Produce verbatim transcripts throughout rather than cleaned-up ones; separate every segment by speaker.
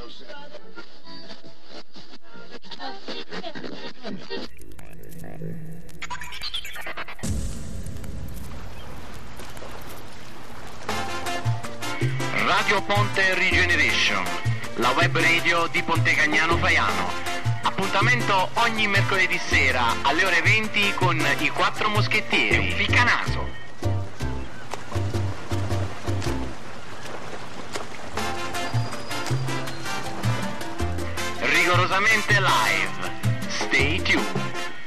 Speaker 1: Radio Ponte Regeneration, la web radio di Pontecagnano Faiano. Appuntamento ogni mercoledì sera alle ore venti con i Quattro Moschettieri. Ficcanaso. Rigorosamente live. Stay tuned.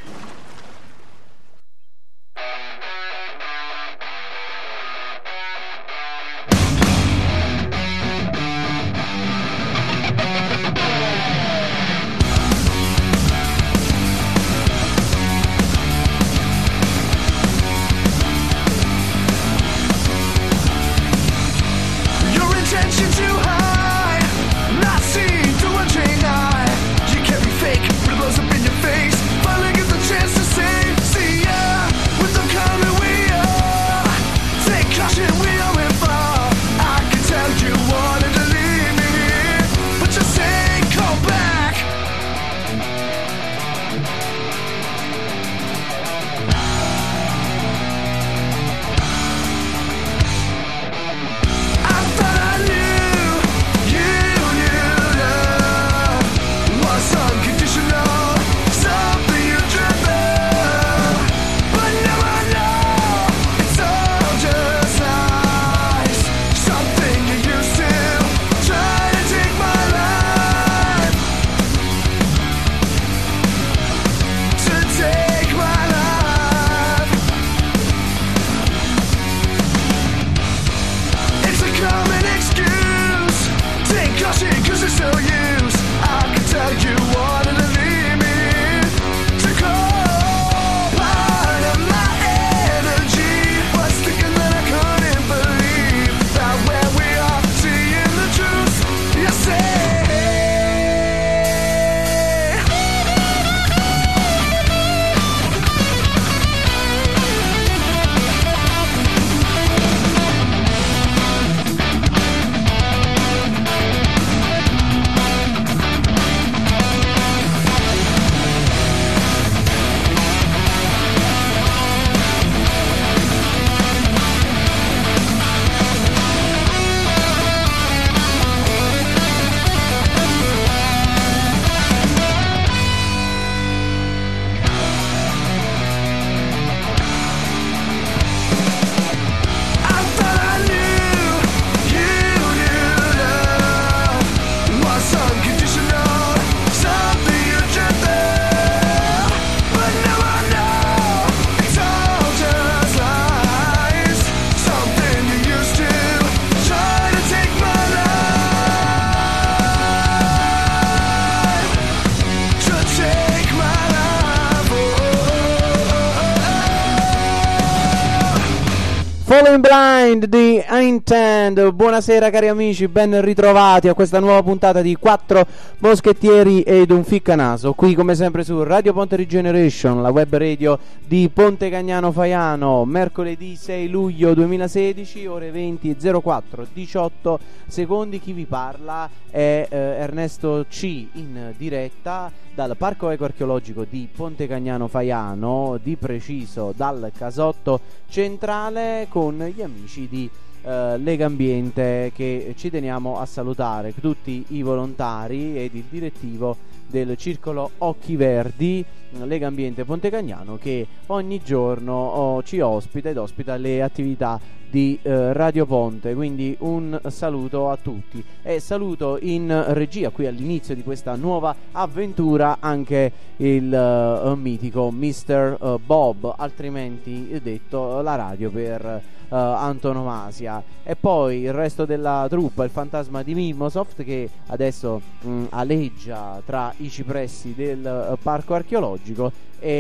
Speaker 2: Falling Blind di Intend. Buonasera cari amici, ben ritrovati a questa nuova puntata di Quattro Moschettieri ed un Ficcanaso, qui come sempre su Radio Ponte Regeneration, la web radio di Pontecagnano Faiano. Mercoledì sei luglio duemilasedici, ore venti e zero quattro, diciotto secondi. Chi vi parla è eh, Ernesto C, in diretta dal Parco Eco Archeologico di Pontecagnano Faiano, di preciso dal Casotto Centrale, con gli amici di uh, Legambiente, che ci teniamo a salutare, tutti i volontari ed il direttivo del circolo Occhi Verdi Legambiente Pontecagnano, che ogni giorno oh, ci ospita ed ospita le attività di eh, Radio Ponte. Quindi un saluto a tutti, e saluto in regia qui all'inizio di questa nuova avventura anche il uh, mitico mister uh, Bob, altrimenti detto la radio per uh, antonomasia, e poi il resto della truppa, il fantasma di Mimosoft, che adesso mh, aleggia tra i cipressi del uh, parco archeologico,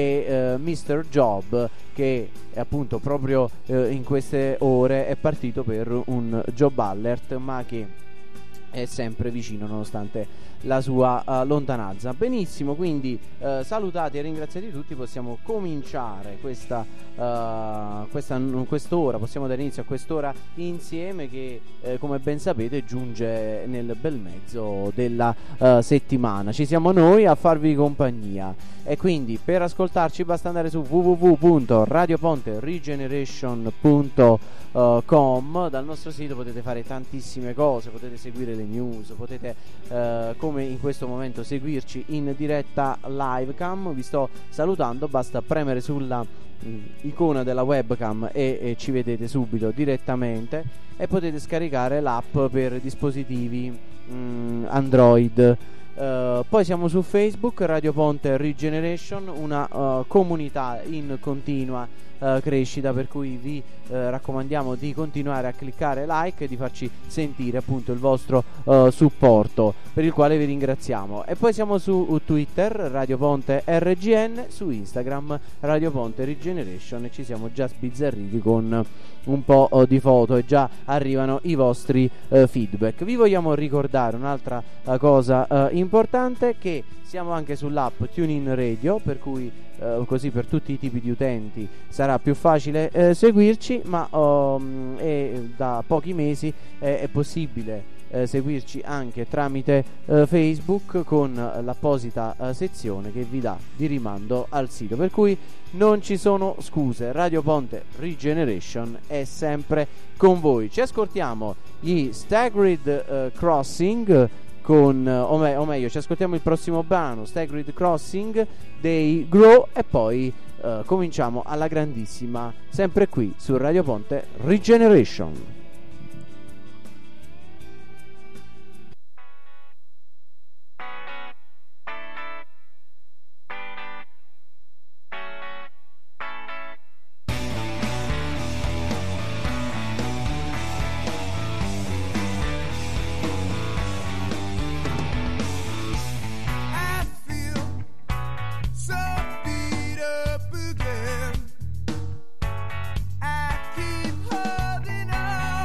Speaker 2: e uh, mister Job, che è appunto proprio uh, in queste ore è partito per un job alert, ma che è sempre vicino nonostante la sua uh, lontananza. Benissimo, quindi uh, salutati e ringraziati tutti, possiamo cominciare questa, uh, questa quest'ora, possiamo dare inizio a quest'ora insieme che eh, come ben sapete giunge nel bel mezzo della uh, settimana. Ci siamo noi a farvi compagnia e quindi per ascoltarci basta andare su w w w punto radio ponte regeneration punto com. Dal nostro sito potete fare tantissime cose, potete seguire le news, potete uh, come in questo momento seguirci in diretta livecam. Vi sto salutando, basta premere sulla mh, icona della webcam e, e ci vedete subito direttamente, e potete scaricare l'app per dispositivi mh, Android. Uh, poi siamo su Facebook, Radio Ponte Regeneration, una uh, comunità in continua uh, crescita, per cui vi uh, raccomandiamo di continuare a cliccare like e di farci sentire appunto il vostro uh, supporto, per il quale vi ringraziamo. E poi siamo su Twitter, Radio Ponte R G N, su Instagram Radio Ponte Regeneration, e ci siamo già sbizzarriti con un po' uh, di foto e già arrivano i vostri uh, feedback. Vi vogliamo ricordare un'altra uh, cosa uh, importante, che siamo anche sull'app TuneIn Radio, per cui uh, così per tutti i tipi di utenti sarà più facile uh, seguirci, ma um, è, da pochi mesi è, è possibile Eh, seguirci anche tramite eh, Facebook, con eh, l'apposita eh, sezione che vi dà di rimando al sito, per cui non ci sono scuse. Radio Ponte Regeneration è sempre con voi. Ci ascoltiamo gli Staggered eh, Crossing con eh, o, me- o meglio ci ascoltiamo il prossimo brano, Staggered Crossing dei Grow, e poi eh, cominciamo alla grandissima, sempre qui su Radio Ponte Regeneration.
Speaker 3: I keep holding on.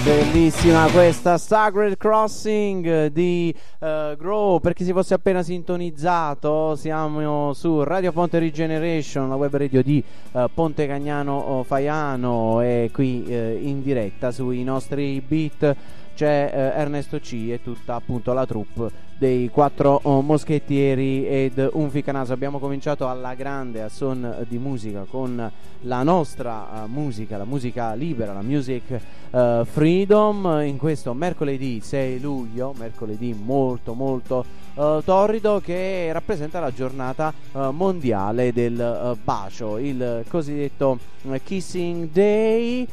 Speaker 2: Bellissima questa Sacred Crossing di uh, Grow. Per chi si fosse appena sintonizzato, siamo su Radio Ponte Regeneration, la web radio di uh, Ponte Cagnano Faiano, e qui uh, in diretta sui nostri beat c'è uh, Ernesto C e tutta appunto la troupe dei quattro oh, moschettieri ed un ficcanaso. Abbiamo cominciato alla grande a son di musica con la nostra uh, musica, la musica libera, la music uh, freedom, in questo mercoledì sei luglio, mercoledì molto molto uh, torrido, che rappresenta la giornata uh, mondiale del uh, bacio, il cosiddetto uh, Kissing Day,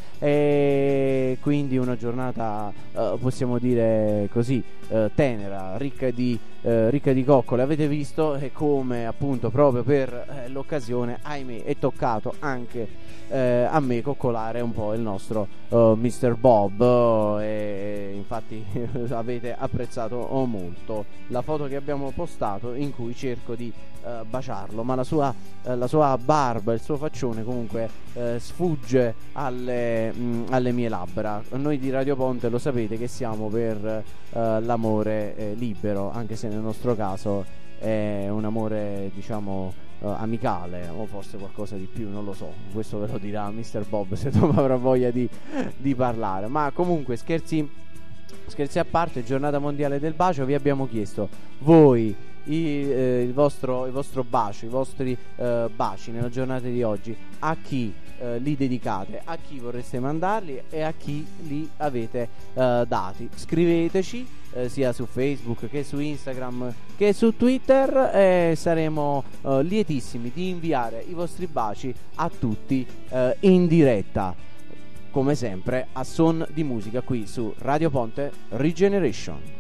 Speaker 2: e quindi una giornata uh, possiamo dire così uh, tenera, ricca di Di, eh, ricca di coccole. Avete visto e come appunto proprio per eh, l'occasione, ahimè, è toccato anche eh, a me coccolare un po' il nostro uh, mister Bob, uh, e infatti avete apprezzato oh, molto la foto che abbiamo postato in cui cerco di uh, baciarlo, ma la sua, uh, la sua barba, il suo faccione comunque uh, sfugge alle, mh, alle mie labbra. Noi di Radio Ponte lo sapete che siamo per uh, l'amore eh, libero, anche se nel nostro caso è un amore diciamo uh, amicale, o forse qualcosa di più, non lo so, questo ve lo dirà mister Bob se dopo avrà voglia di, di parlare. Ma comunque scherzi scherzi a parte, giornata mondiale del bacio, vi abbiamo chiesto voi i, eh, il, vostro, il vostro bacio, i vostri eh, baci nella giornata di oggi, a chi eh, li dedicate, a chi vorreste mandarli e a chi li avete eh, dati. Scriveteci Eh, sia su Facebook che su Instagram che su Twitter, e saremo eh, lietissimi di inviare i vostri baci a tutti eh, in diretta, come sempre a son di musica qui su Radio Ponte Regeneration.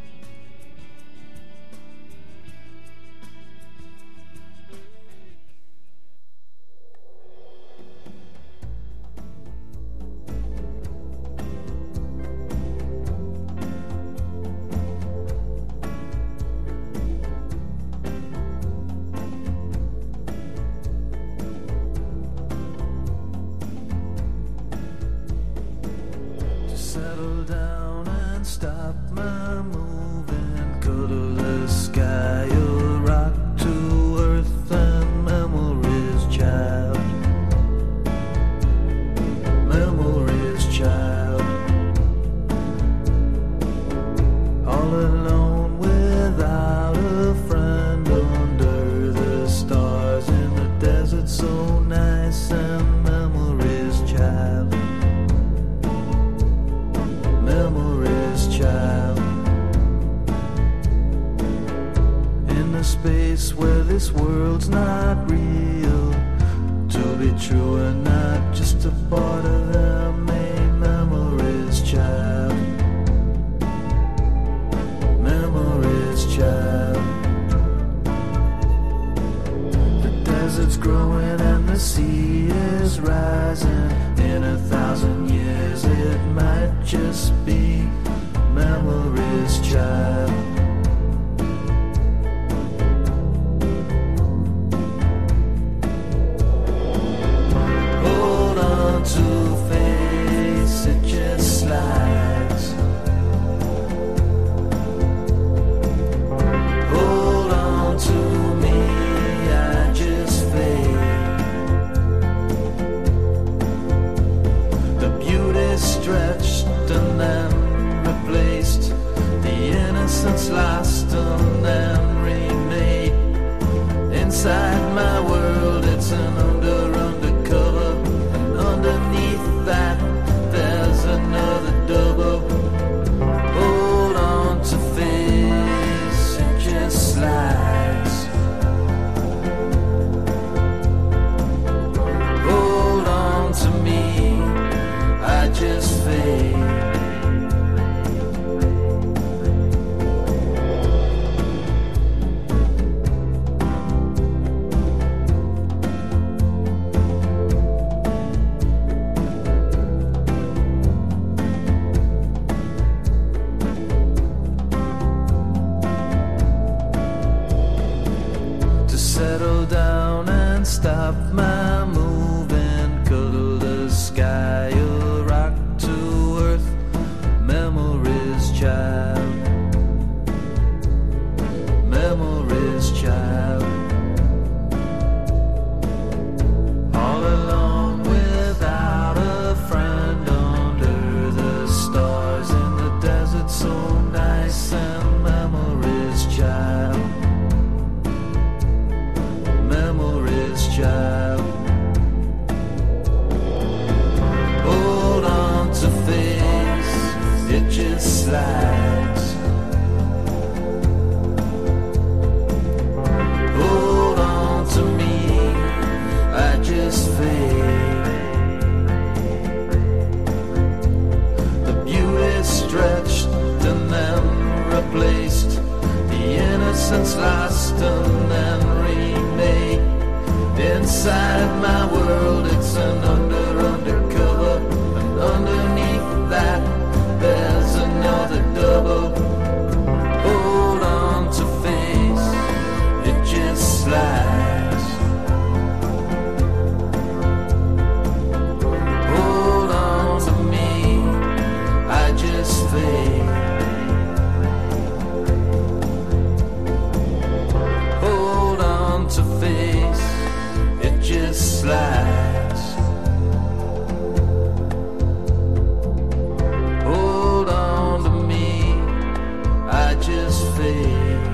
Speaker 3: Settle down and stop my moving, cuddle the sky, you'll rock to earth and memories, child. Memories, child. All alone without a friend under the stars in the desert, so nice, and memories, child. Memories, child. In a space where this world's not real, to be true and not just a part of them, made memories, child. Memories, child. The desert's growing and the sea is rising. In a thousand years it might just be memories, child. Hold on to face, it just slides. Hold on to me, I just fade. The beauty stretched and then replaced, the innocence lost and then remade. Inside my world it's an under undercover, and underneath that there's another double. Hold on to face, it just slides. Hold on to me, I just fade. slides. Hold on to me, I just fade. The beauty stretched and then replaced, the innocence lost and then remade. Inside my world it's an under undercover, and underneath that there's another double. Hold on to face, it just slides. Hold on to me, I just fade. Hold on to face, it just slides. Hold on to me, I just fade.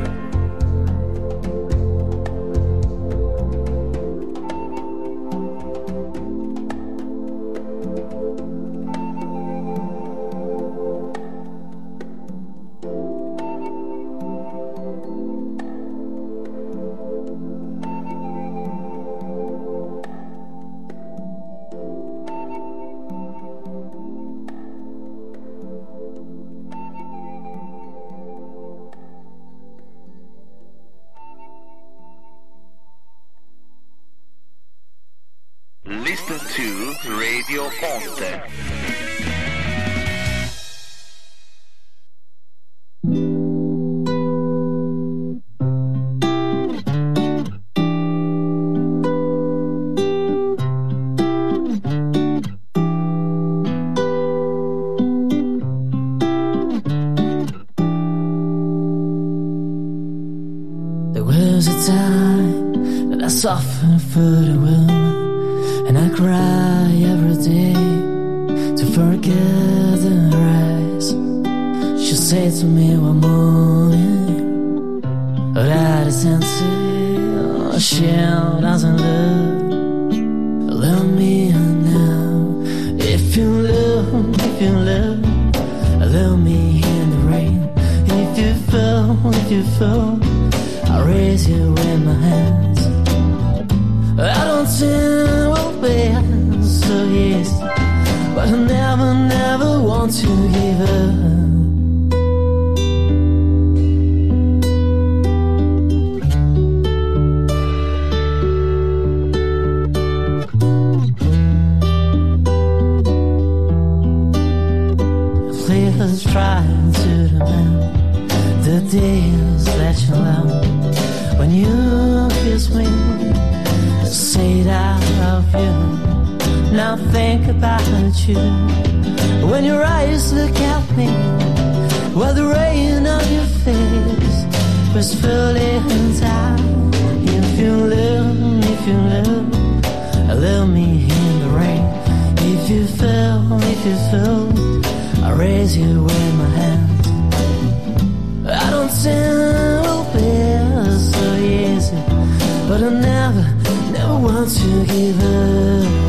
Speaker 1: Listen to Radio Ponte.
Speaker 4: There was a time that I softened for the woman, and I cry every day to forget the rise. She said to me one morning, that is sincere, she doesn't love, love me now. If you love, if you love, love me in the rain. If you fall, if you fall, I'll raise you in my hands. I don't think we'll be so easy, but I never, never want to give up. Please try to remember the days that you loved when you kissed me. Say that I love you. Now think about you. When your eyes look at me, while the rain on your face was falling down. If you love, if you love, love me in the rain. If you fell, if you fell, I raise you in my hands. I don't think it'll be so easy, but I never, never want to give up.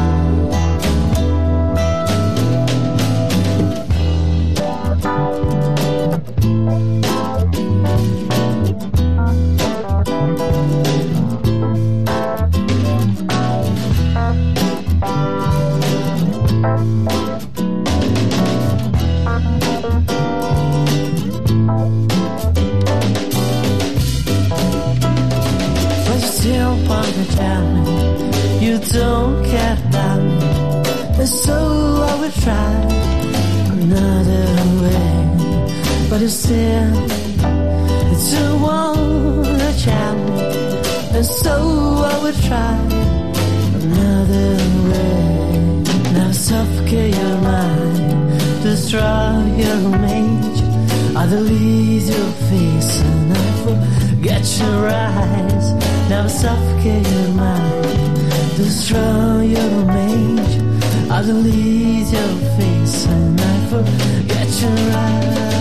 Speaker 4: You don't care about me, and so I will try another way. But you still, it's a wonder child, and so I will try another way. Now suffocate your mind, destroy your image. I delete your face and I forget your eyes. Now suffocate your mind, destroy your image. I delete your face and I forget your eyes.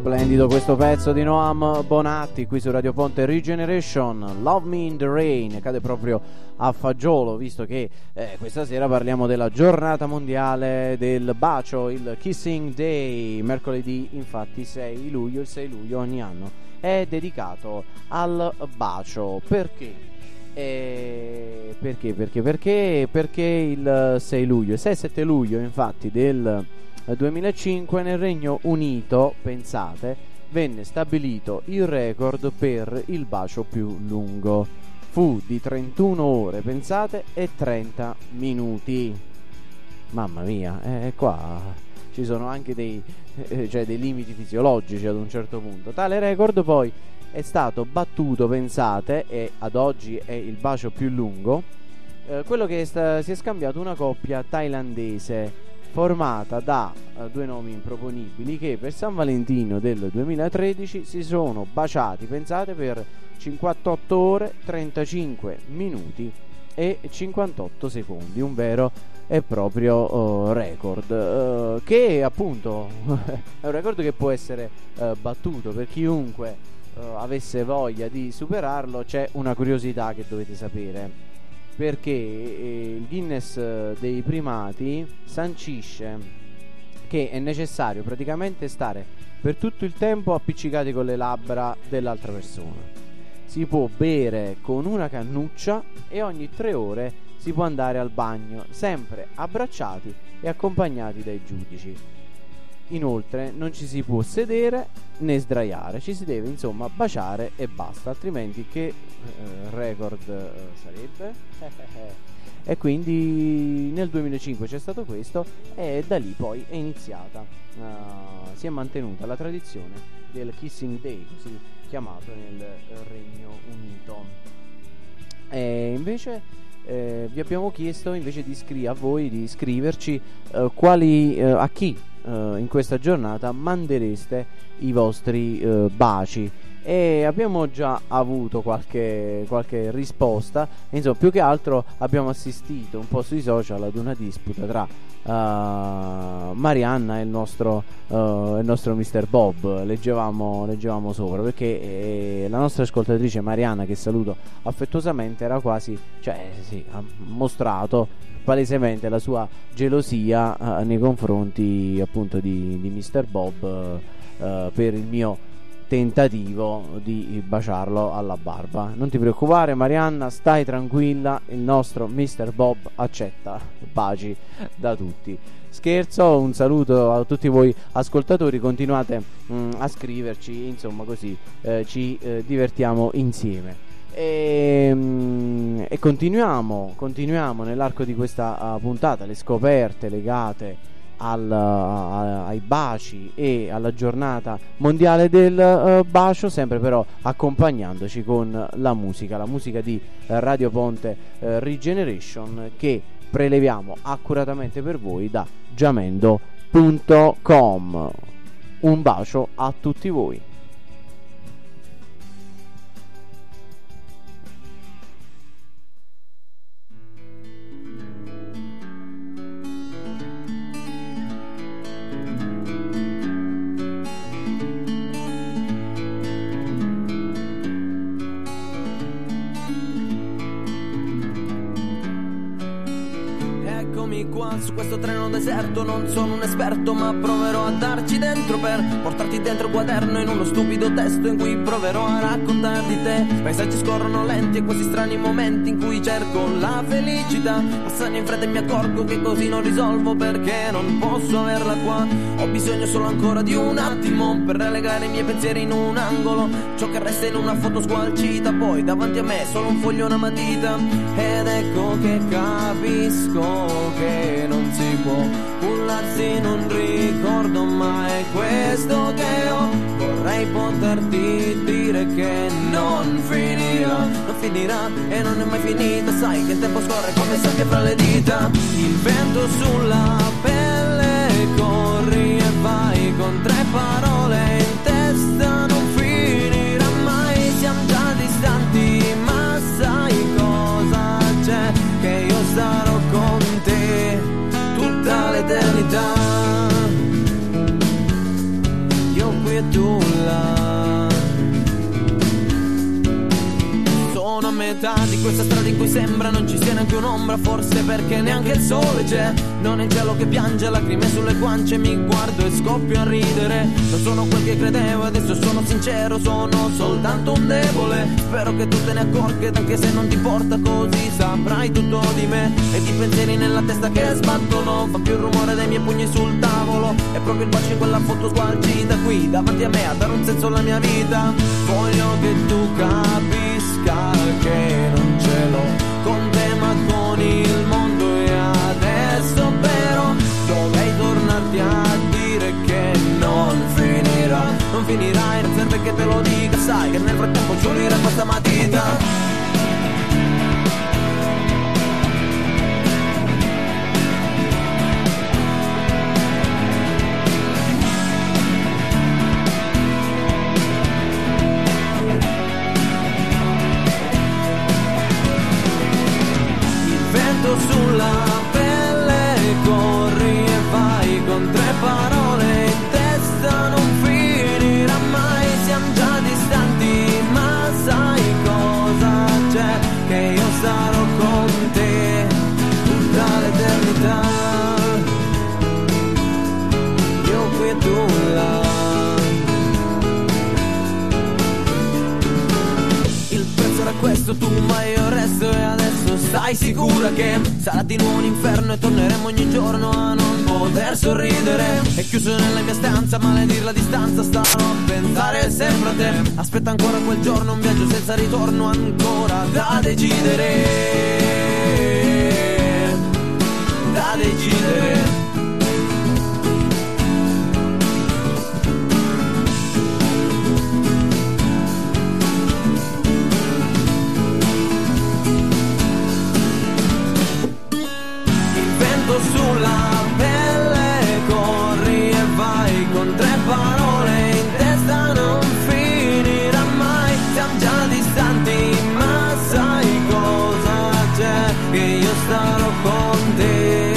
Speaker 2: Splendido questo pezzo di Noam Bonatti qui su Radio Ponte Regeneration. Love Me in the Rain cade proprio a fagiolo, visto che eh, questa sera parliamo della giornata mondiale del bacio, il Kissing Day. Mercoledì infatti sei luglio, il sei luglio ogni anno è dedicato al bacio. Perché? Eh, perché? Perché? Perché? Perché il sei luglio, il sei e sette luglio infatti del duemilacinque nel Regno Unito, pensate, venne stabilito il record per il bacio più lungo. Fu di trentuno ore, pensate, e trenta minuti. Mamma mia, eh, qua ci sono anche dei, eh, cioè dei limiti fisiologici ad un certo punto. Tale record poi è stato battuto, pensate, e ad oggi è il bacio più lungo, eh, quello che è sta- si è scambiato una coppia thailandese formata da uh, due nomi improponibili che per San Valentino del duemilatredici si sono baciati, pensate, per cinquantotto ore, trentacinque minuti e cinquantotto secondi, un vero e proprio uh, record, uh, che appunto è un record che può essere uh, battuto per chiunque uh, avesse voglia di superarlo. C'è una curiosità che dovete sapere, perché eh, il Guinness dei primati sancisce che è necessario praticamente stare per tutto il tempo appiccicati con le labbra dell'altra persona. Si può bere con una cannuccia e ogni tre ore si può andare al bagno, sempre abbracciati e accompagnati dai giudici. Inoltre non ci si può sedere né sdraiare, ci si deve insomma baciare e basta, altrimenti che eh, record eh, sarebbe? E quindi nel duemilacinque c'è stato questo e da lì poi è iniziata, uh, si è mantenuta la tradizione del Kissing Day, così chiamato nel Regno Unito. E invece eh, vi abbiamo chiesto invece di iscriverci a voi di scriverci uh, quali uh, a chi Uh, in questa giornata mandereste i vostri uh, baci, e abbiamo già avuto qualche, qualche risposta. Insomma, più che altro abbiamo assistito un po' sui social ad una disputa tra uh, Marianna e il nostro, uh, il nostro mister Bob. Leggevamo, leggevamo sopra, perché eh, la nostra ascoltatrice Marianna, che saluto affettuosamente, era quasi, cioè sì, ha mostrato palesemente la sua gelosia uh, nei confronti appunto di, di mister Bob uh, per il mio tentativo di baciarlo alla barba. Non ti preoccupare Marianna, stai tranquilla, il nostro mister Bob accetta baci da tutti. Scherzo, un saluto a tutti voi ascoltatori, continuate mh, a scriverci, insomma, così eh, ci eh, divertiamo insieme. E, e continuiamo, continuiamo nell'arco di questa uh, puntata le scoperte legate al, uh, ai baci e alla giornata mondiale del uh, bacio, sempre però accompagnandoci con la musica, la musica di uh, Radio Ponte uh, Regeneration, che preleviamo accuratamente per voi da jamendo punto com. Un bacio a tutti voi.
Speaker 5: Qua su questo treno deserto non sono un esperto, ma proverò a darci dentro per portarti dentro quaderno in uno stupido testo in cui proverò a raccontare di te. Paesaggi scorrono lenti e questi strani momenti in cui cerco la felicità passano in fretta e mi accorgo che così non risolvo, perché non posso averla qua. Ho bisogno solo ancora di un attimo per relegare i miei pensieri in un angolo, ciò che resta in una foto squalcita, poi davanti a me solo un foglio e una matita. Ed ecco che capisco che non si può cullarsi in un ricordo, ma è questo che ho. Vorrei poterti dire che non finirà, non finirà e non è mai finita. Sai che il tempo scorre come sabbia fra le dita. Il vento sulla pelle, corri e vai con tre parole in testa. Non finirà mai, siamo già distanti, ma sai cosa c'è? Che io sarò con te tutta l'eternità. Io qui qui e tu là. Sono a metà di questa strada in cui sembra non ci sia neanche un'ombra, forse perché neanche il sole c'è. Non è il cielo che piange, lacrime sulle guance, mi guardo e scoppio a ridere. Non sono quel che credevo, adesso sono sincero, sono soltanto un debole. Spero che tu te ne accorga, anche se non ti porta così saprai tutto di me. E di pensieri nella testa che sbattono, fa più il rumore dei miei pugni sul tavolo. È proprio il bacio in quella foto sgualcita qui davanti a me a dare un senso alla mia vita. Voglio che tu capisca che non ce l'ho con te ma con il mondo, e adesso però dovrei tornarti a dire che non finirà, non finirai, non serve che te lo dica, sai che nel frattempo giurerà questa matita. Sulla pelle corri e vai con tre parole in testa, non finirà mai, siamo già distanti ma sai cosa c'è, che io sarò con te tutta l'eternità, io qui e tu là. Il prezzo era questo, tu ma io resto, e adesso stai sicura che sarà di nuovo un inferno e torneremo ogni giorno a non poter sorridere. È chiuso nella mia stanza, maledir la distanza, starò a pensare sempre a te. Aspetta ancora quel giorno, un viaggio senza ritorno ancora da decidere, da decidere. Sulla pelle corri e vai con tre parole in testa, non finirà mai, siamo già distanti ma sai cosa c'è, che io starò con te.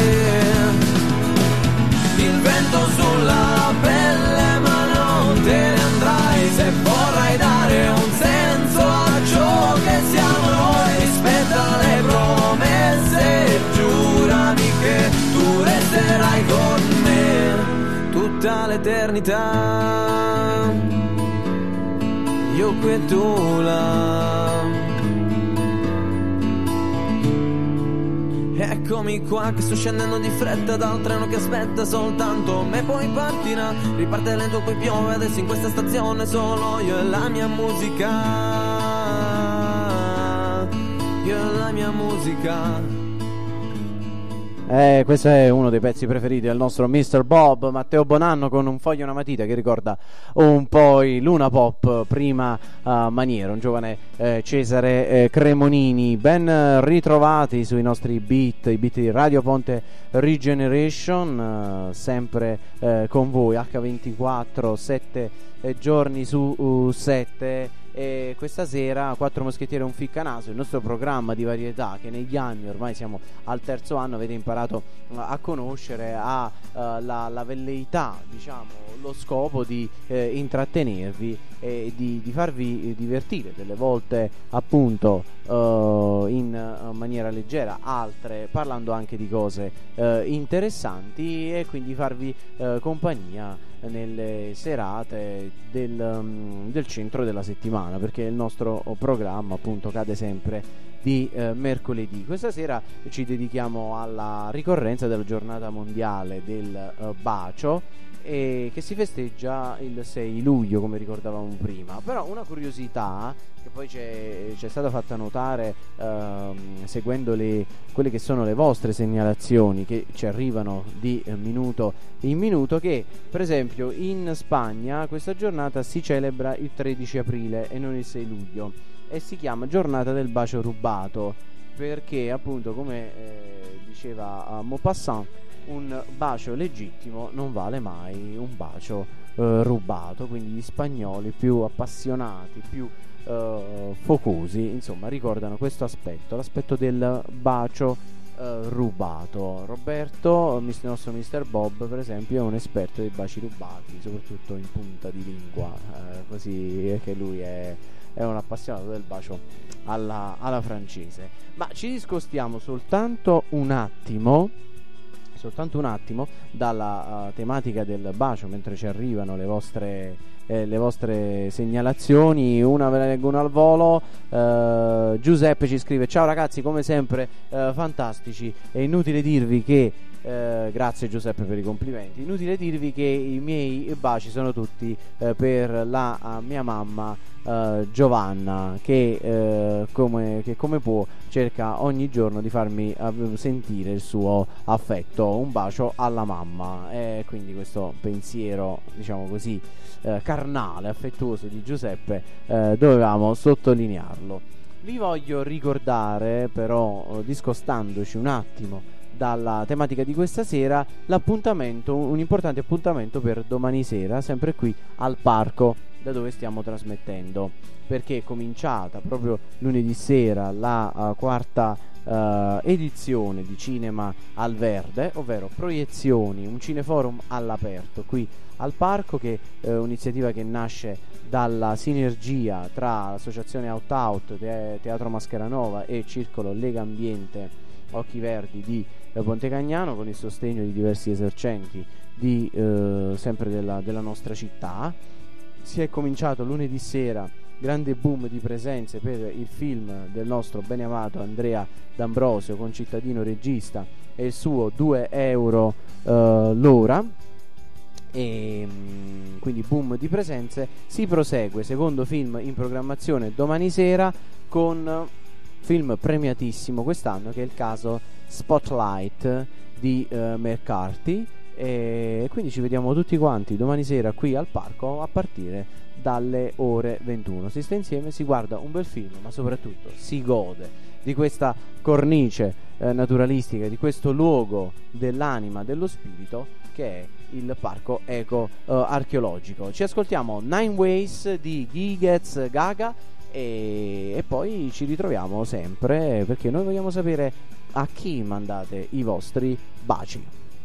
Speaker 5: Il vento sulla pelle ma non te ne andrai, se vorrai dare un senso a ciò che siamo noi, rispetta le promesse, giurami che tu resterai con me tutta l'eternità, io qui e tu là. Eccomi qua che sto scendendo di fretta dal treno che aspetta soltanto me, poi partirà, riparte lento poi piove, adesso in questa stazione solo io e la mia musica, io e la mia musica.
Speaker 2: Eh, questo è uno dei pezzi preferiti del nostro mister Bob, Matteo Bonanno, con un foglio e una matita che ricorda un po' i Luna Pop prima uh, maniera, un giovane eh, Cesare eh, Cremonini. Ben ritrovati sui nostri beat, i beat di Radio Ponte Regeneration, uh, sempre uh, con voi acca ventiquattro, sette eh, giorni su sette. E questa sera Quattro Moschettieri e un Ficcanaso, il nostro programma di varietà che negli anni, ormai siamo al terzo anno, avete imparato a conoscere, ha uh, la, la velleità, diciamo, lo scopo di eh, intrattenervi e di, di farvi divertire, delle volte appunto uh, in uh, maniera leggera, altre parlando anche di cose uh, interessanti, e quindi farvi uh, compagnia nelle serate del, um, del centro della settimana, perché il nostro programma appunto cade sempre di eh, mercoledì. Questa sera ci dedichiamo alla ricorrenza della giornata mondiale del uh, bacio, e che si festeggia il sei luglio, come ricordavamo prima. Però una curiosità che poi c'è, c'è stata fatta notare ehm, seguendo le, quelle che sono le vostre segnalazioni che ci arrivano di eh, minuto in minuto, che per esempio in Spagna questa giornata si celebra il tredici aprile e non il sei luglio, e si chiama giornata del bacio rubato, perché appunto, come eh, diceva uh, Maupassant, un bacio legittimo non vale mai un bacio eh, rubato. Quindi gli spagnoli più appassionati, più eh, focosi, insomma, ricordano questo aspetto, l'aspetto del bacio uh, rubato. Roberto, il nostro mister Bob, per esempio, è un esperto dei baci rubati, soprattutto in punta di lingua, uh, così è che lui è, è un appassionato del bacio alla, alla francese. Ma ci discostiamo soltanto un attimo soltanto un attimo dalla uh, tematica del bacio, mentre ci arrivano le vostre eh, le vostre segnalazioni. Una ve la leggo al volo. uh, Giuseppe ci scrive: ciao ragazzi, come sempre uh, fantastici, è inutile dirvi che Uh, grazie Giuseppe per i complimenti. Inutile dirvi che i miei baci sono tutti uh, per la uh, mia mamma uh, Giovanna, che, uh, come, che come può cerca ogni giorno di farmi uh, sentire il suo affetto. Un bacio alla mamma. E quindi questo pensiero, diciamo così, uh, carnale, affettuoso di Giuseppe, uh, dovevamo sottolinearlo. Vi voglio ricordare però, uh, discostandoci un attimo dalla tematica di questa sera, l'appuntamento, un importante appuntamento per domani sera, sempre qui al parco da dove stiamo trasmettendo, perché è cominciata proprio lunedì sera la uh, quarta uh, edizione di Cinema al Verde, ovvero proiezioni, un cineforum all'aperto qui al parco, che è uh, un'iniziativa che nasce dalla sinergia tra l'associazione Out Out, te- Teatro Mascheranova e Circolo Lega Ambiente Occhi Verdi di eh, Pontecagnano, con il sostegno di diversi esercenti di eh, sempre della, della nostra città. Si è cominciato lunedì sera, grande boom di presenze per il film del nostro beneamato Andrea D'Ambrosio, concittadino regista, e il suo due euro eh, l'ora. E mh, quindi boom di presenze. Si prosegue, secondo film in programmazione domani sera, con film premiatissimo quest'anno, che è il caso Spotlight di uh, McCarthy, e quindi ci vediamo tutti quanti domani sera qui al parco a partire dalle ore ventuno. Si sta insieme, si guarda un bel film, ma soprattutto si gode di questa cornice eh, naturalistica, di questo luogo dell'anima, dello spirito, che è il parco eco uh, archeologico. Ci ascoltiamo Nine Ways di Gigetz Gaga e, e poi ci ritroviamo sempre, perché noi vogliamo sapere a chi mandate i vostri baci.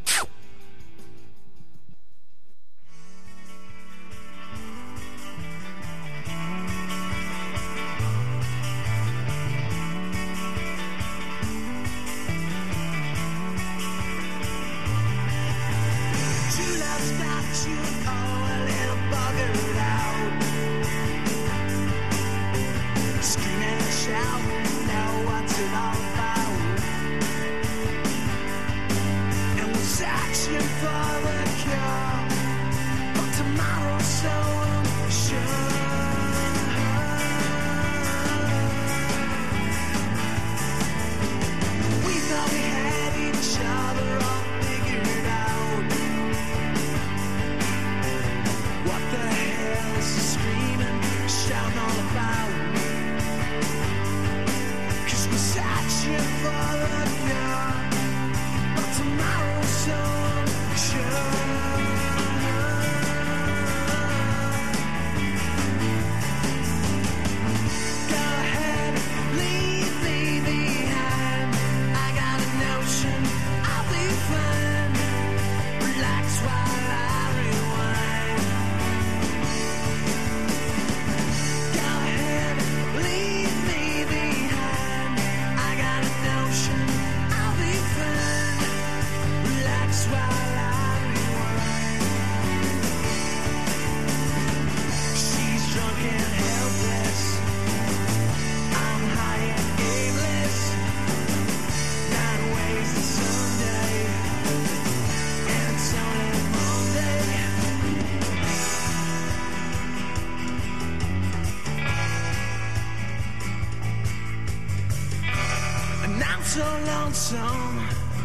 Speaker 3: So lonesome,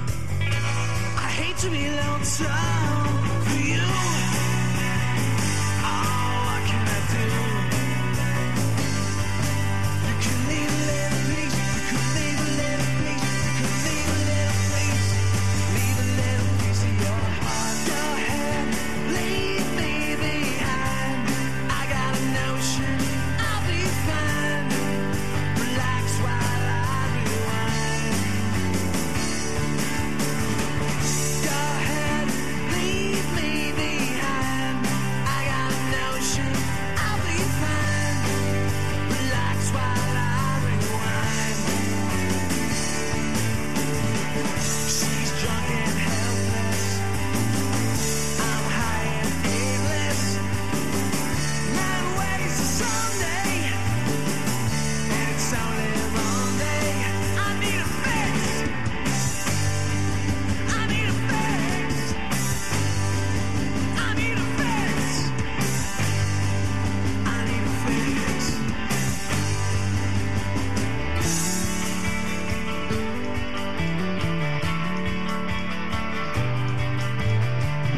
Speaker 3: I hate to be lonesome for you. Oh, what can I do? You can leave a little place, you can leave a little place, you can leave a little place, leave a little piece of your heart. Go ahead, leave me behind. I got a notion I'll be fine. Relax while I rewind.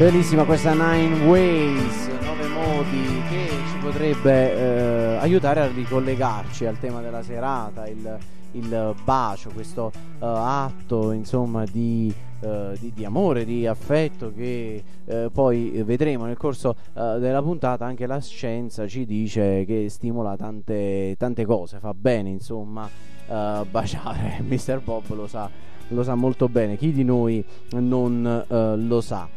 Speaker 2: Bellissima questa Nine Ways, nove modi, che ci potrebbe eh, aiutare a ricollegarci al tema della serata, il, il bacio, questo uh, atto insomma di, uh, di, di amore, di affetto che uh, poi vedremo nel corso uh, della puntata. Anche la scienza ci dice che stimola tante, tante cose, fa bene insomma uh, baciare. mister Bob lo sa, lo sa molto bene, chi di noi non uh, lo sa.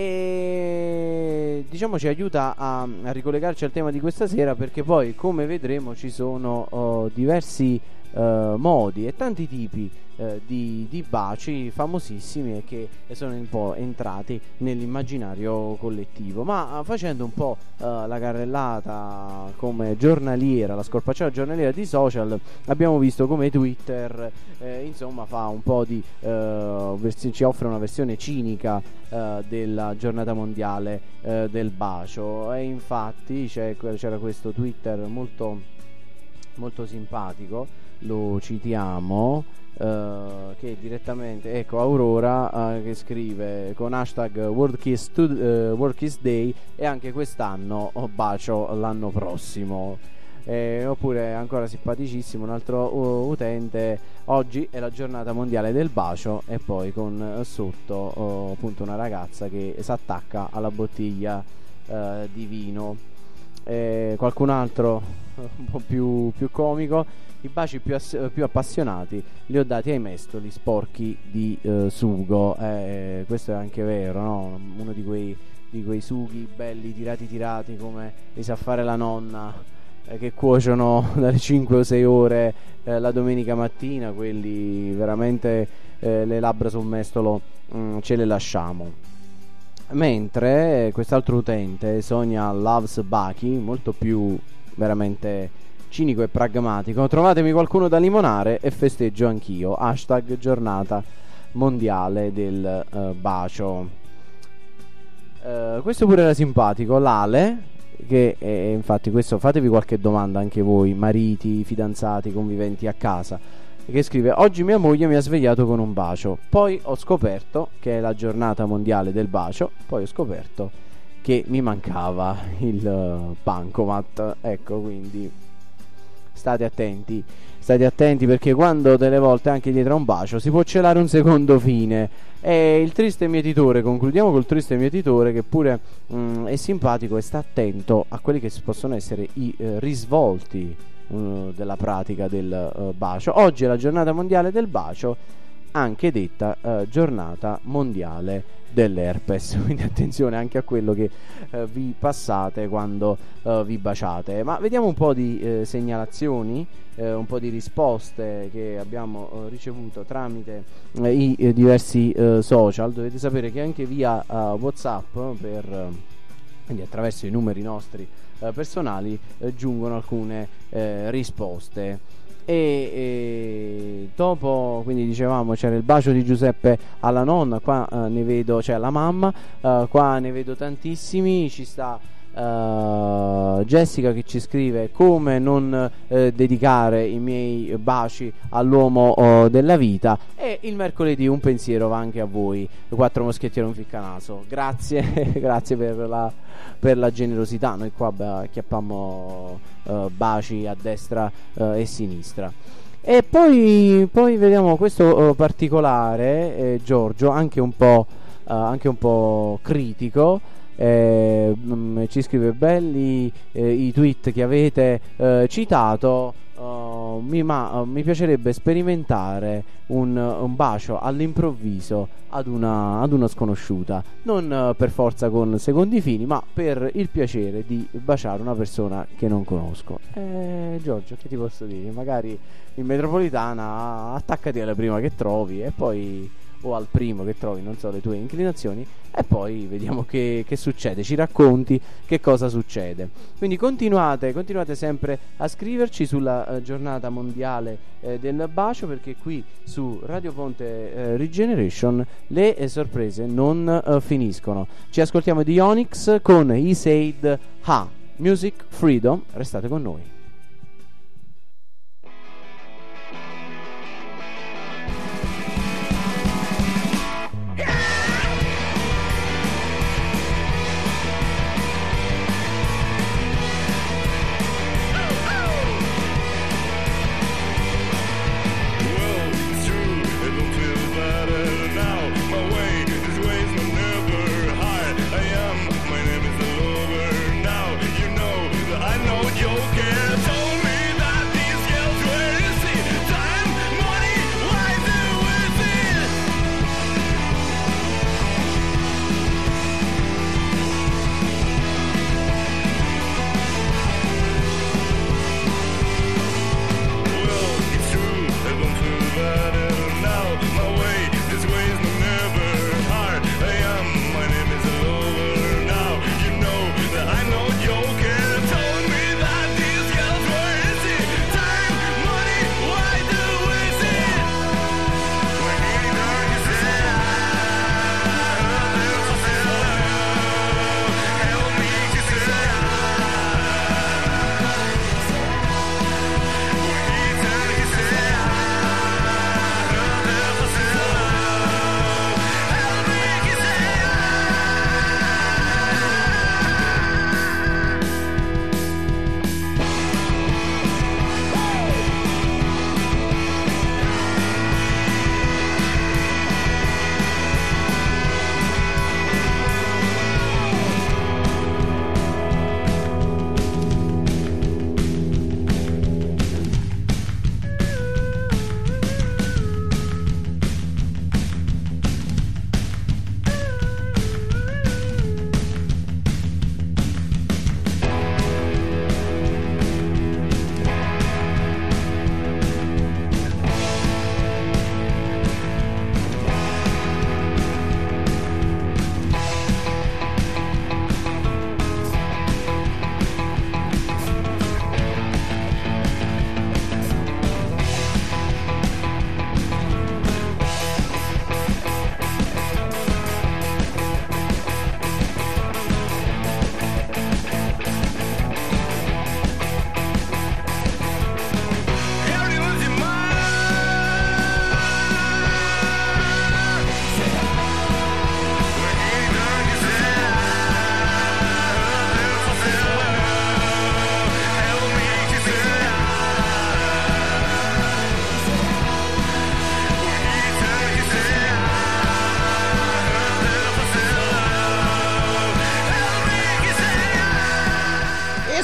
Speaker 2: E diciamo ci aiuta a, a ricollegarci al tema di questa sera, perché poi come vedremo ci sono uh, diversi uh, modi e tanti tipi uh, di, di baci famosissimi e che sono un po' entrati nell'immaginario collettivo. Ma uh, facendo un po' uh, la carrellata come giornaliera, la scorpacciata giornaliera di social, abbiamo visto come Twitter eh, insomma fa un po' di uh, vers- ci offre una versione cinica uh, della giornata mondiale uh, del bacio. E infatti c'è, c'era questo Twitter molto molto simpatico, lo citiamo, uh, che direttamente, ecco, Aurora uh, che scrive con hashtag World Kiss, to, uh, World Kiss Day, e anche quest'anno oh, bacio l'anno prossimo. Eh, oppure ancora simpaticissimo un altro uh, utente: oggi è la giornata mondiale del bacio, e poi con uh, sotto uh, appunto una ragazza che si attacca alla bottiglia uh, di vino. Eh, qualcun altro un po' più, più comico: i baci più, ass- più appassionati li ho dati ai mestoli sporchi di uh, sugo. Eh, questo è anche vero, no? Uno di quei, di quei sughi belli tirati tirati come li sa fare la nonna, che cuociono dalle cinque o sei ore eh, la domenica mattina. Quelli veramente eh, le labbra sul mestolo mh, ce le lasciamo. Mentre eh, quest'altro utente, Sonia Loves Baki, molto più veramente cinico e pragmatico: trovatemi qualcuno da limonare e festeggio anch'io, hashtag giornata mondiale del uh, bacio. Uh, questo pure era simpatico, Lale, che eh, infatti questo, fatevi qualche domanda anche voi, mariti, fidanzati, conviventi a casa, che scrive: oggi mia moglie mi ha svegliato con un bacio, poi ho scoperto che è la giornata mondiale del bacio, poi ho scoperto che mi mancava il uh, bancomat. Ecco, quindi state attenti, state attenti, perché quando delle volte anche dietro a un bacio si può celare un secondo fine. E il triste mietitore, concludiamo col triste mietitore, che pure mh, è simpatico e sta attento a quelli che possono essere i eh, risvolti uh, della pratica del uh, bacio. Oggi è la giornata mondiale del bacio, anche detta uh, giornata mondiale dell'herpes, quindi attenzione anche a quello che uh, vi passate quando uh, vi baciate. Ma vediamo un po' di uh, segnalazioni, uh, un po' di risposte che abbiamo uh, ricevuto tramite uh, i uh, diversi uh, social. Dovete sapere che anche via uh, WhatsApp, per uh, quindi attraverso i numeri nostri uh, personali, uh, giungono alcune uh, risposte. E, e dopo, quindi dicevamo, c'era il bacio di Giuseppe alla nonna, qua uh, ne vedo, cioè alla mamma, uh, qua ne vedo tantissimi. Ci sta uh, Jessica che ci scrive: come non uh, dedicare i miei baci all'uomo uh, della vita. E il mercoledì un pensiero va anche a voi, quattro moschettieri un ficcanaso. Grazie, grazie per la, per la generosità. Noi qua beh, acchiappammo Uh, baci a destra uh, e sinistra. E poi, poi vediamo questo uh, particolare, eh, Giorgio, anche un po', uh, anche un po' critico. Eh, mh, ci scrive: belli eh, i tweet che avete eh, citato. Uh, mi, ma, uh, mi piacerebbe sperimentare un, un bacio all'improvviso ad una, ad una sconosciuta, non uh, per forza con secondi fini, ma per il piacere di baciare una persona che non conosco. Eh, Giorgio, che ti posso dire? Magari in metropolitana attaccati alla prima che trovi, e poi, o al primo che trovi, non so le tue inclinazioni, e poi vediamo che, che succede, ci racconti che cosa succede. Quindi continuate, continuate sempre a scriverci sulla uh, giornata mondiale eh, del bacio, perché qui su Radio Ponte eh, Regeneration le eh, sorprese non uh, finiscono. Ci ascoltiamo di Onyx con He Said Ha, Music Freedom. Restate con noi.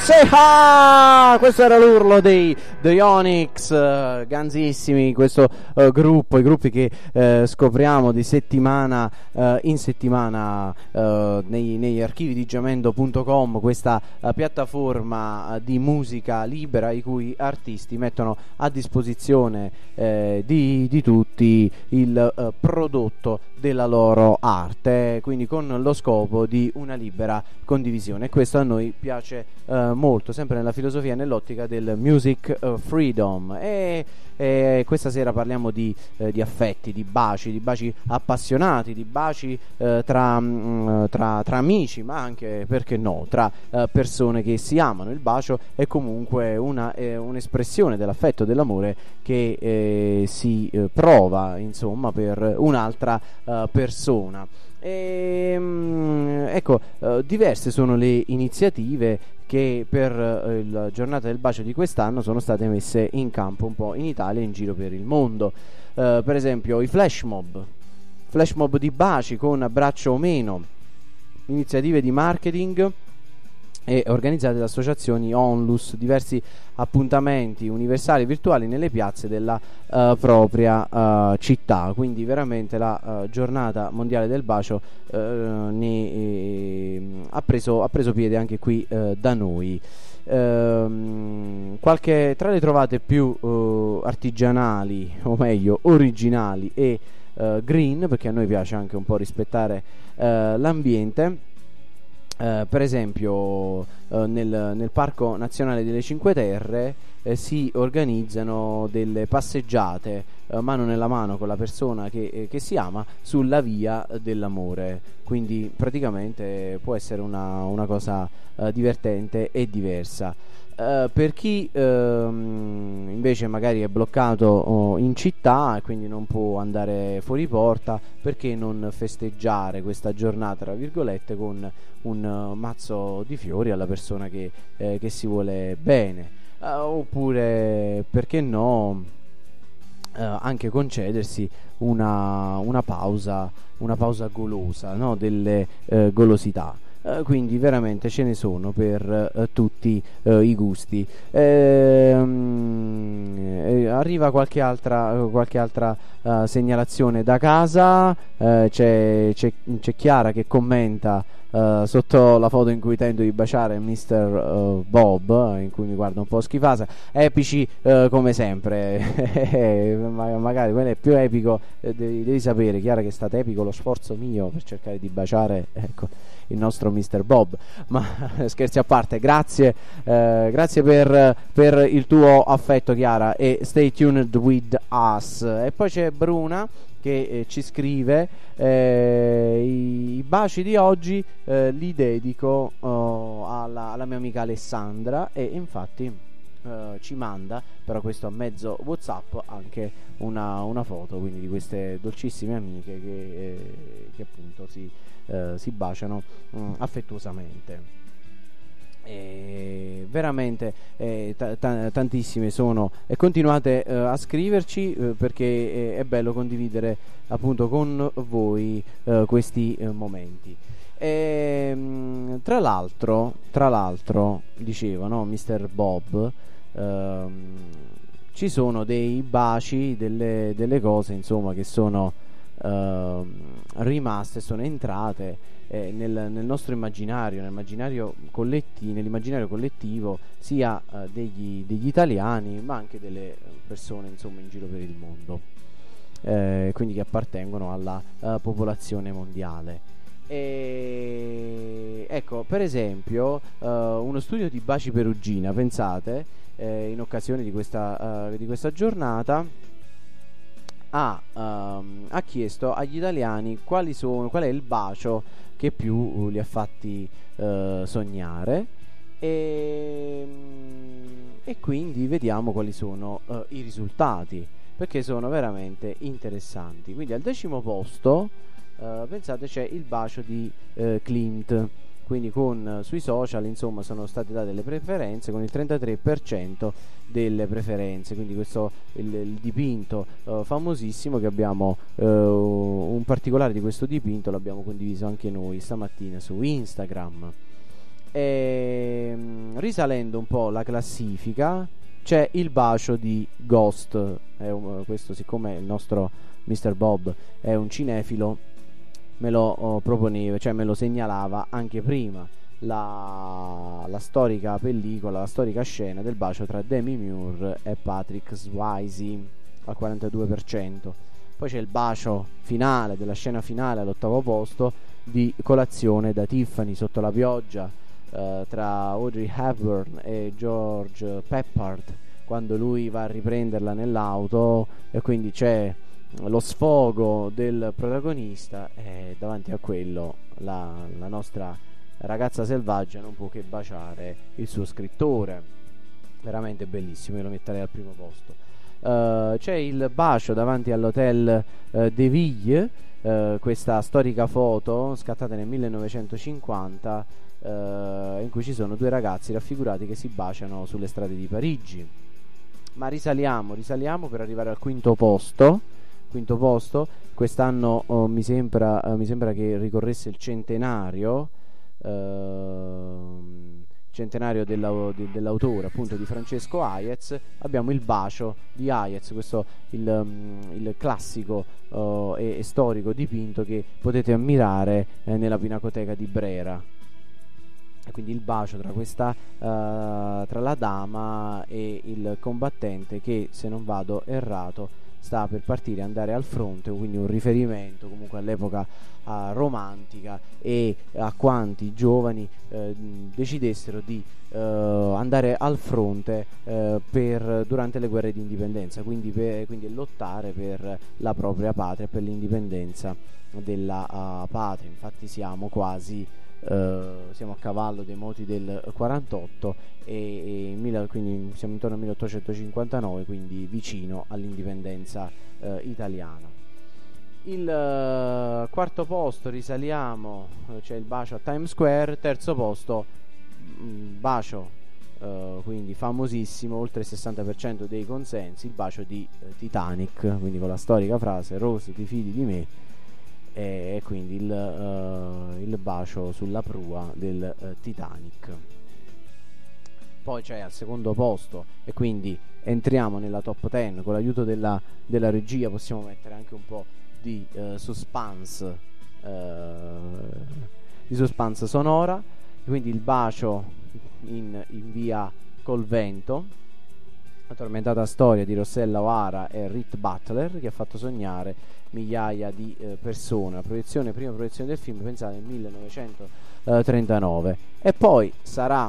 Speaker 2: Say hi! Questo era l'urlo dei The Onyx, uh, ganzissimi, questo uh, gruppo, i gruppi che uh, scopriamo di settimana uh, in settimana uh, nei, negli archivi di jamendo punto com, questa uh, piattaforma uh, di musica libera i cui artisti mettono a disposizione uh, di, di tutti il uh, prodotto della loro arte, quindi con lo scopo di una libera condivisione. E questo a noi piace uh, molto, sempre nella filosofia e nell'ottica del music uh, freedom. E, e questa sera parliamo di, eh, di affetti, di baci, di baci appassionati, di baci eh, tra, mh, tra, tra amici, ma anche, perché no, tra eh, persone che si amano. Il bacio è comunque una, eh, un'espressione dell'affetto, dell'amore che eh, si eh, prova, insomma, per un'altra eh, persona. E, mh, ecco, eh, diverse sono le iniziative che per eh, la giornata del bacio di quest'anno sono state messe in campo un po' in Italia e in giro per il mondo. Eh, per esempio i flash mob, flash mob di baci con abbraccio o meno, iniziative di marketing e organizzate da associazioni Onlus, diversi appuntamenti universali virtuali nelle piazze della uh, propria uh, città. Quindi veramente la uh, giornata mondiale del bacio uh, ne, eh, ha, preso, ha preso piede anche qui uh, da noi. Uh, qualche tra le trovate più uh, artigianali, o meglio originali e uh, green, perché a noi piace anche un po' rispettare uh, l'ambiente. Uh, per esempio uh, nel, nel Parco Nazionale delle Cinque Terre eh, si organizzano delle passeggiate uh, mano nella mano con la persona che, eh, che si ama sulla via dell'amore. Quindi praticamente può essere una, una cosa uh, divertente e diversa. Uh, per chi uh, invece magari è bloccato uh, in città e quindi non può andare fuori porta, perché non festeggiare questa giornata tra virgolette con un uh, mazzo di fiori alla persona che, eh, che si vuole bene, uh, oppure perché no uh, anche concedersi una, una pausa una pausa golosa, no? Delle uh, golosità. Uh, quindi veramente ce ne sono per uh, tutti uh, i gusti. Ehm, eh, arriva qualche altra, uh, qualche altra uh, segnalazione da casa. Uh, c'è, c'è, c'è Chiara che commenta uh, sotto la foto in cui tento di baciare mister uh, Bob, in cui mi guarda un po' schifasa. Epici uh, come sempre. Magari quello è più epico. Eh, devi, devi sapere, Chiara, che è stato epico lo sforzo mio per cercare di baciare, ecco, il nostro mister Bob. Ma scherzi a parte, grazie eh, grazie per, per il tuo affetto, Chiara, e stay tuned with us. E poi c'è Bruna che eh, ci scrive eh, i, i baci di oggi eh, li dedico oh, alla, alla mia amica Alessandra, e infatti Uh, ci manda, però questo a mezzo WhatsApp, anche una, una foto, quindi di queste dolcissime amiche che, eh, che appunto si, uh, si baciano um, affettuosamente. E veramente eh, t- t- tantissime sono, e continuate uh, a scriverci uh, perché eh, è bello condividere appunto con voi uh, questi uh, momenti. E, mh, tra l'altro tra l'altro dicevo, no, mister Bob, Uh, ci sono dei baci, delle, delle cose insomma che sono uh, rimaste, sono entrate eh, nel, nel nostro immaginario, nell'immaginario collettivo, nell'immaginario collettivo sia uh, degli, degli italiani, ma anche delle persone insomma in giro per il mondo, eh, quindi che appartengono alla uh, popolazione mondiale. E ecco, per esempio uh, uno studio di baci perugina, pensate, eh, in occasione di questa, uh, di questa giornata ha, um, ha chiesto agli italiani quali sono, qual è il bacio che più uh, li ha fatti uh, sognare, e, e quindi vediamo quali sono uh, i risultati, perché sono veramente interessanti. Quindi al decimo posto, Uh, pensate, c'è il bacio di uh, Clint, quindi con uh, sui social insomma sono state date le preferenze con il trentatré per cento delle preferenze, quindi questo il, il dipinto uh, famosissimo che abbiamo, uh, un particolare di questo dipinto l'abbiamo condiviso anche noi stamattina su Instagram. E, risalendo un po' la classifica, c'è Il bacio di Ghost. È un, questo, siccome il nostro mister Bob è un cinefilo, me lo oh, proponeva, cioè me lo segnalava anche prima la, la storica pellicola, la storica scena del bacio tra Demi Moore e Patrick Swayze al quarantadue per cento. Poi c'è il bacio finale, della scena finale all'ottavo posto, di Colazione da Tiffany sotto la pioggia, eh, tra Audrey Hepburn e George Peppard, quando lui va a riprenderla nell'auto, e quindi c'è lo sfogo del protagonista, e davanti a quello la, la nostra ragazza selvaggia non può che baciare il suo scrittore. Veramente bellissimo, io lo metterei al primo posto. Uh, c'è il bacio davanti all'hotel uh, De Ville, uh, questa storica foto scattata nel millenovecentocinquanta, uh, in cui ci sono due ragazzi raffigurati che si baciano sulle strade di Parigi. Ma risaliamo, risaliamo per arrivare al quinto posto. Quinto posto, quest'anno oh, mi sembra, uh, mi sembra che ricorresse il centenario. Uh, centenario della, de, dell'autore, appunto, di Francesco Hayez. Abbiamo Il bacio di Hayez, questo il, um, il classico uh, e, e storico dipinto che potete ammirare eh, nella Pinacoteca di Brera. E quindi il bacio tra questa uh, tra la dama e il combattente che, se non vado errato, sta per partire e andare al fronte, quindi un riferimento comunque all'epoca uh, romantica e a quanti giovani uh, decidessero di uh, andare al fronte uh, per, durante le guerre di indipendenza, quindi, per, quindi lottare per la propria patria, per l'indipendenza della uh, patria. Infatti siamo quasi Uh, siamo a cavallo dei moti del quarantotto e, e mila, quindi siamo intorno al milleottocentocinquantanove, quindi vicino all'indipendenza uh, italiana. Il uh, quarto posto risaliamo, uh, c'è il bacio a Times Square. Terzo posto, mh, bacio uh, quindi famosissimo, oltre il sessanta per cento dei consensi, il bacio di uh, Titanic, quindi con la storica frase "Rose, ti fidi di me", e quindi il, uh, il bacio sulla prua del uh, Titanic. Poi c'è al secondo posto, e quindi entriamo nella top dieci con l'aiuto della, della regia. Possiamo mettere anche un po' di uh, suspense uh, di suspense sonora. Quindi il bacio in, in via col vento, la tormentata storia di Rossella O'Hara e Rit Butler, che ha fatto sognare migliaia di eh, persone. La proiezione, prima proiezione del film, pensate, nel millenovecentotrentanove. E poi sarà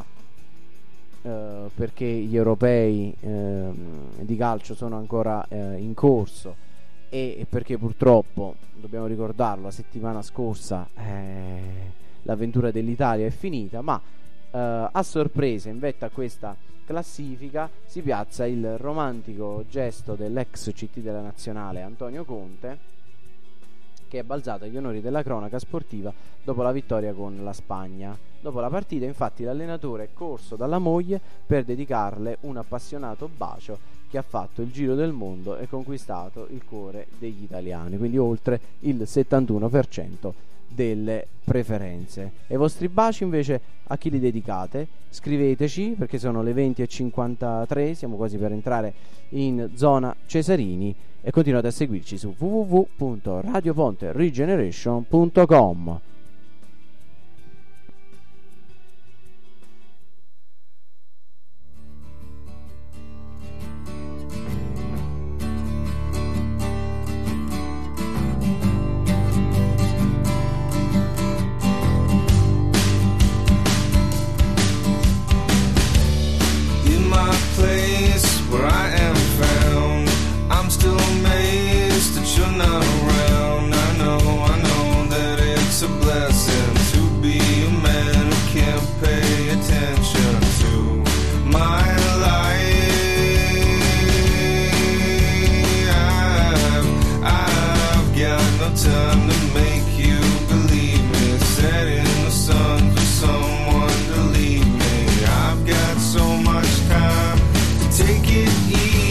Speaker 2: eh, perché gli europei eh, di calcio sono ancora eh, in corso, e perché purtroppo, dobbiamo ricordarlo, la settimana scorsa eh, l'avventura dell'Italia è finita, ma eh, a sorpresa, in vetta a questa classifica, si piazza il romantico gesto dell'ex C T della nazionale Antonio Conte, che è balzato agli onori della cronaca sportiva dopo la vittoria con la Spagna. Dopo la partita, infatti, l'allenatore è corso dalla moglie per dedicarle un appassionato bacio che ha fatto il giro del mondo e conquistato il cuore degli italiani, quindi oltre il settantuno per cento delle preferenze. E i vostri baci invece a chi li dedicate? Scriveteci, perché sono le venti e cinquantatré, siamo quasi per entrare in zona Cesarini, e continuate a seguirci su w w w punto radio ponte regeneration punto com.
Speaker 3: Where I am found, I'm still amazed that you're not around. I know, I know that it's a blessing to be a man who can't pay attention to my life. I've, I've got no time to make you believe me. Set in the sun for someone to leave me. I've got so much time. Take it easy.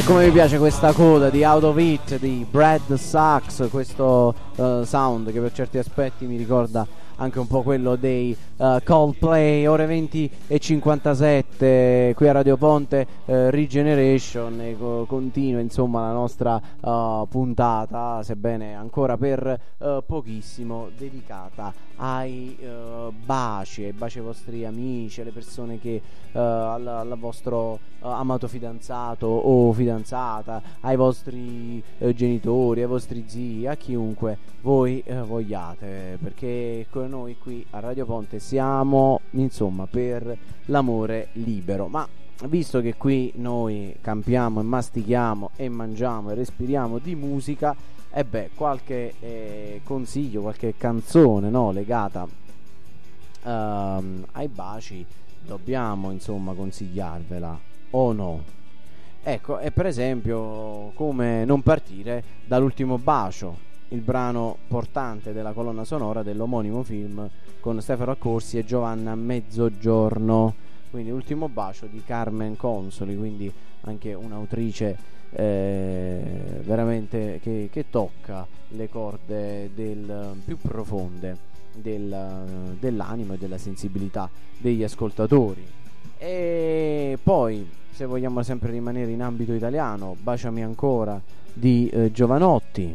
Speaker 2: come mi piace questa coda di Out of It di Brad Sachs, questo uh, sound che per certi aspetti mi ricorda anche un po' quello dei uh, Coldplay. Ore venti e cinquantasette qui a Radio Ponte uh, Regeneration, e co- continua insomma la nostra uh, puntata, sebbene ancora per uh, pochissimo, dedicata ai uh, baci, ai baci ai vostri amici, alle persone che uh, al, al vostro uh, amato fidanzato o fidanzata, ai vostri uh, genitori, ai vostri zii, a chiunque voi uh, vogliate, perché con noi qui a Radio Ponte siamo insomma per l'amore libero. Ma visto che qui noi campiamo e mastichiamo e mangiamo e respiriamo di musica, e beh, qualche eh, consiglio, qualche canzone, no, legata um, ai baci dobbiamo insomma consigliarvela, o no? Ecco, e per esempio come non partire dall'ultimo bacio, il brano portante della colonna sonora dell'omonimo film con Stefano Accorsi e Giovanna Mezzogiorno, quindi L'ultimo bacio di Carmen Consoli, quindi anche un'autrice eh, veramente che, che tocca le corde del, più profonde del, dell'animo e della sensibilità degli ascoltatori. E poi, se vogliamo sempre rimanere in ambito italiano, Baciami ancora di eh, Giovanotti,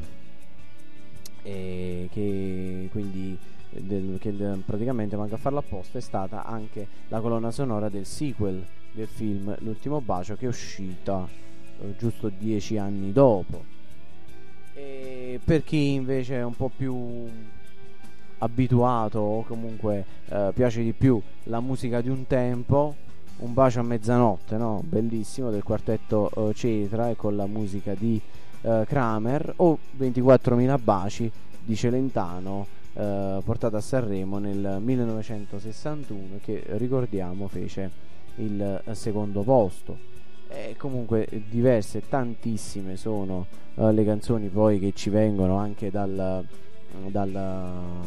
Speaker 2: e che quindi del, che del, praticamente manca a farlo apposta, è stata anche la colonna sonora del sequel del film L'ultimo bacio, che è uscita eh, giusto dieci anni dopo. E per chi invece è un po' più abituato o comunque eh, piace di più la musica di un tempo, Un bacio a mezzanotte, no? Bellissimo, del quartetto eh, Cetra, e con la musica di Uh, Kramer, o ventiquattromila baci di Celentano, uh, portata a Sanremo nel millenovecentosessantuno, che ricordiamo fece il uh, secondo posto. E comunque diverse, tantissime sono uh, le canzoni poi che ci vengono anche dal, dal,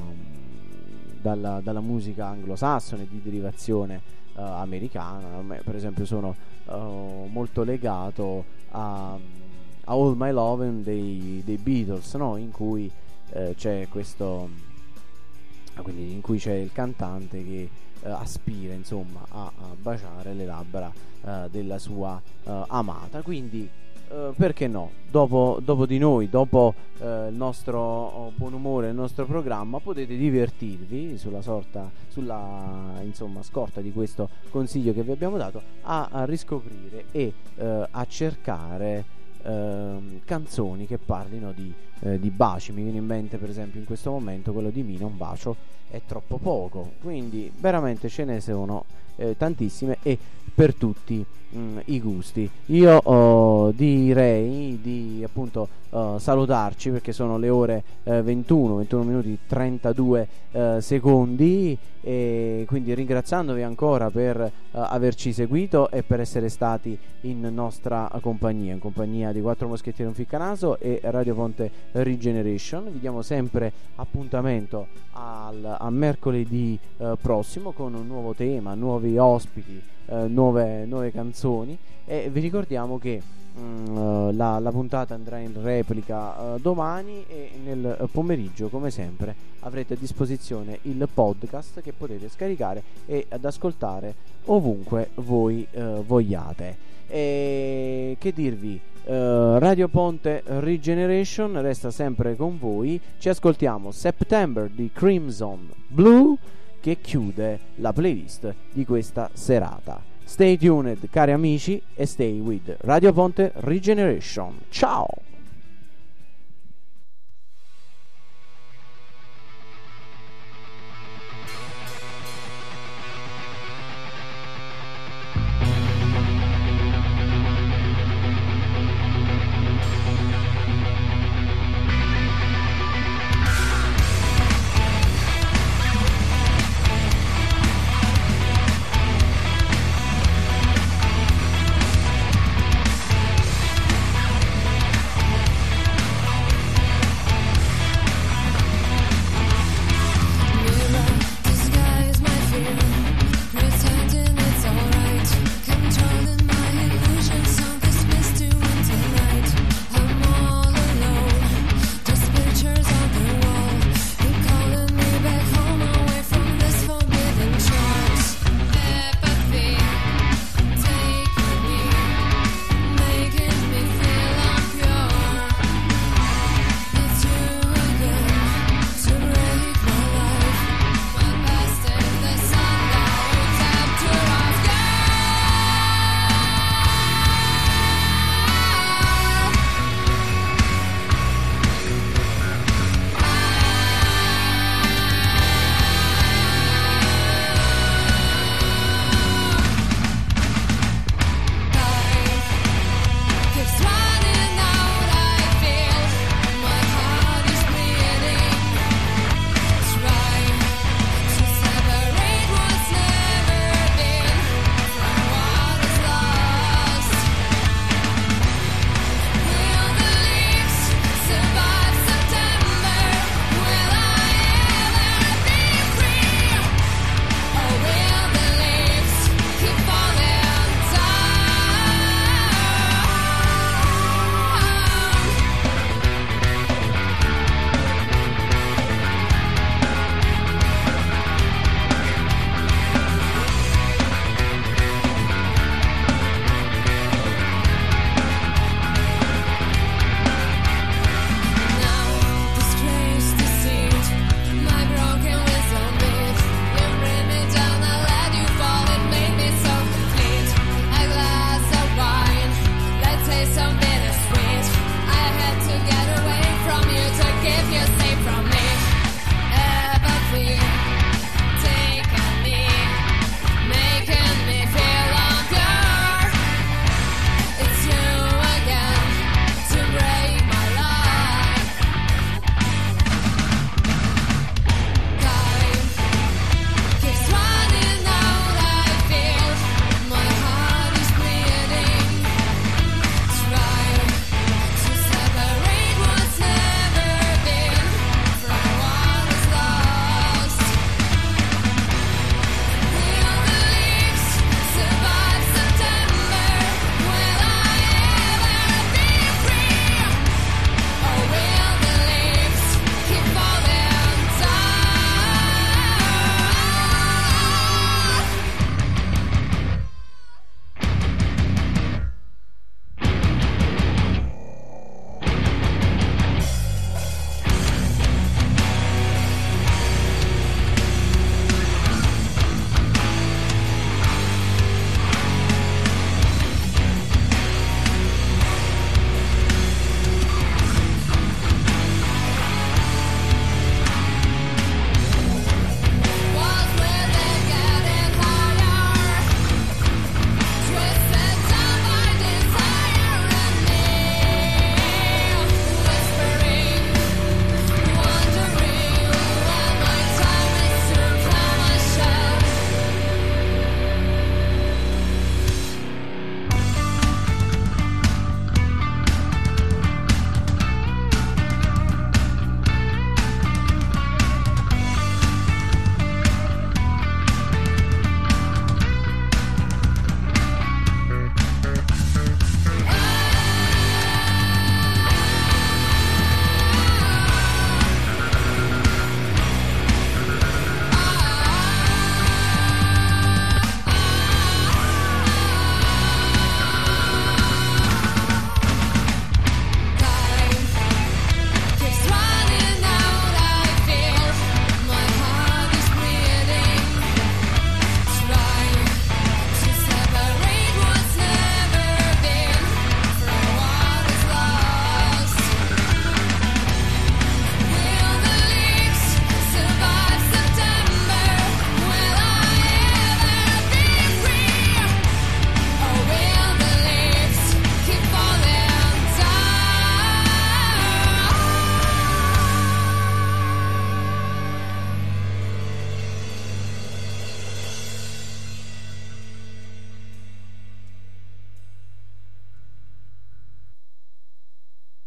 Speaker 2: dalla, dalla musica anglosassone di derivazione uh, americana. Per esempio sono uh, molto legato a A All My Lovin' dei, dei Beatles, no? In cui eh, c'è questo, quindi in cui c'è il cantante che eh, aspira insomma a, a baciare le labbra eh, della sua eh, amata. Quindi eh, perché no? Dopo, dopo di noi, dopo eh, il nostro oh, buon umore, il nostro programma, potete divertirvi sulla sorta, sulla insomma scorta di questo consiglio che vi abbiamo dato, a, a riscoprire e eh, a cercare Uh, canzoni che parlino di, uh, di baci. Mi viene in mente per esempio in questo momento quello di Mina, Un bacio è troppo poco. Quindi veramente ce ne sono uh, tantissime, e per tutti um, i gusti. Io uh, direi di appunto uh, salutarci, perché sono le ore uh, ventuno minuti trentadue uh, secondi, e quindi ringraziandovi ancora per uh, averci seguito e per essere stati in nostra compagnia, in compagnia di Quattro Moschettieri e un Ficcanaso e Radio Ponte Regeneration. Vi diamo sempre appuntamento al, a mercoledì uh, prossimo, con un nuovo tema, nuovi ospiti, uh, nuove, nuove canzoni, e vi ricordiamo che Uh, la, la puntata andrà in replica uh, domani, e nel uh, pomeriggio come sempre avrete a disposizione il podcast che potete scaricare e ad ascoltare ovunque voi uh, vogliate. E che dirvi, uh, Radio Ponte Regeneration resta sempre con voi. Ci ascoltiamo September di Crimson Blue, che chiude la playlist di questa serata. Stay tuned, cari amici, e stay with Radio Ponte Regeneration. Ciao!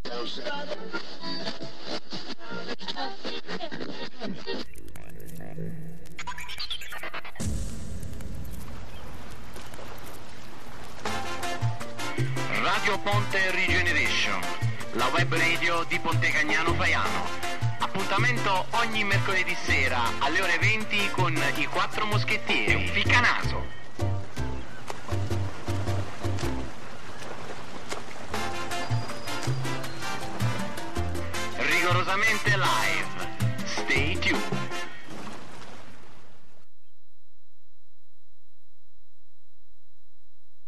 Speaker 1: Radio Ponte Regeneration, la web radio di Pontecagnano Faiano. Appuntamento ogni mercoledì sera alle ore venti con i quattro moschettieri. Ficcanaso.